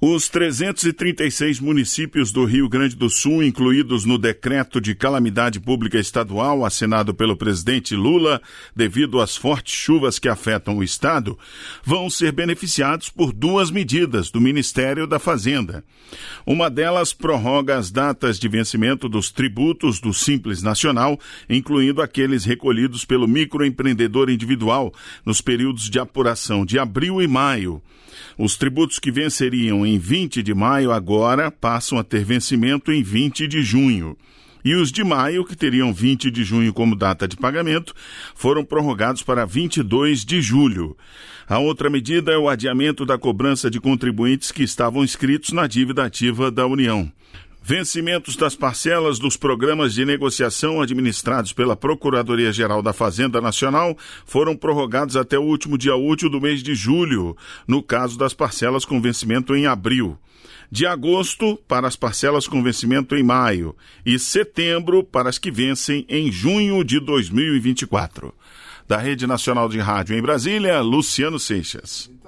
Os 336 municípios do Rio Grande do Sul, incluídos no decreto de calamidade pública estadual assinado pelo presidente Lula, devido às fortes chuvas que afetam o estado, vão ser beneficiados por duas medidas do Ministério da Fazenda. Uma delas prorroga as datas de vencimento dos tributos do Simples Nacional, incluindo aqueles recolhidos pelo microempreendedor individual nos períodos de apuração de abril e maio. Os tributos que venceriam em 20 de maio agora passam a ter vencimento em 20 de junho. E os de maio, que teriam 20 de junho como data de pagamento, foram prorrogados para 22 de julho. A outra medida é o adiamento da cobrança de contribuintes que estavam inscritos na dívida ativa da União. Vencimentos das parcelas dos programas de negociação administrados pela Procuradoria-Geral da Fazenda Nacional foram prorrogados até o último dia útil do mês de julho, no caso das parcelas com vencimento em abril. De agosto para as parcelas com vencimento em maio e setembro para as que vencem em junho de 2024. Da Rede Nacional de Rádio em Brasília, Luciano Seixas.